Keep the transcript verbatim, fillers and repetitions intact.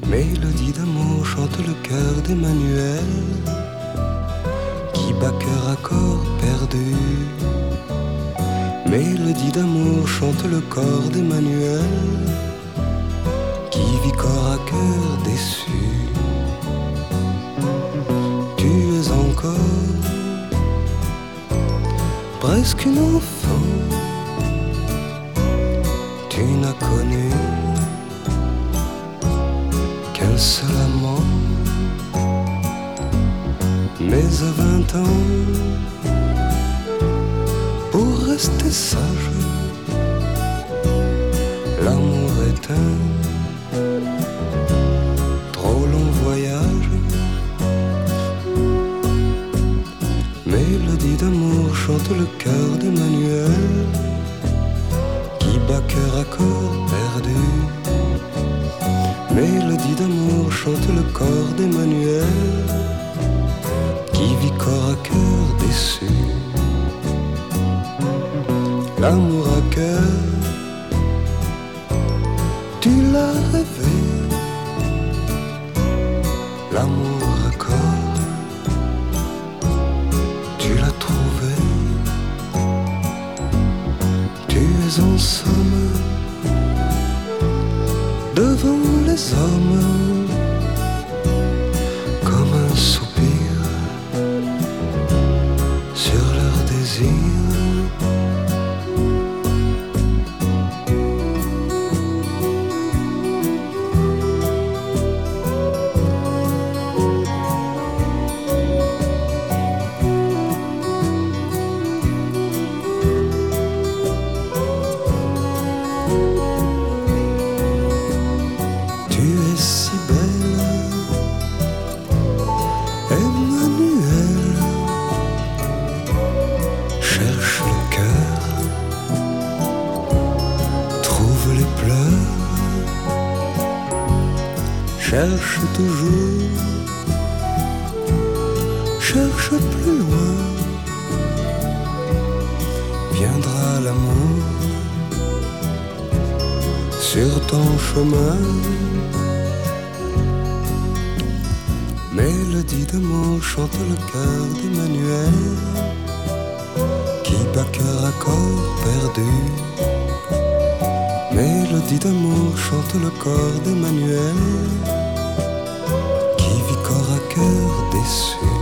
Mélodie d'amour chante le cœur d'Emmanuel, qui bat cœur à corps perdu. Mélodie d'amour chante le corps d'Emmanuel, qui vit corps à cœur déçu. Tu es encore presque une enfant, tu n'as connu qu'un seul amant. Mais à vingt ans, pour rester sage, l'amour est un trop long voyage. Mélodie d'amour chante le cœur d'Emmanuel, qui bat cœur à corps perdu. Mélodie d'amour chante le corps d'Emmanuel, qui vit corps à cœur déçu. L'amour à cœur, tu l'as rêvé. L'amour à corps, tu l'as trouvé. Tu es en somme devant les hommes comme un soupir sur leur désir. Cherche le cœur, trouve les pleurs, cherche toujours, cherche plus loin. Viendra l'amour sur ton chemin. Mélodie d'amour chante le cœur d'Emmanuel, qui bat cœur à corps perdu. Mélodie d'amour chante le corps d'Emmanuel, qui vit corps à cœur déçu.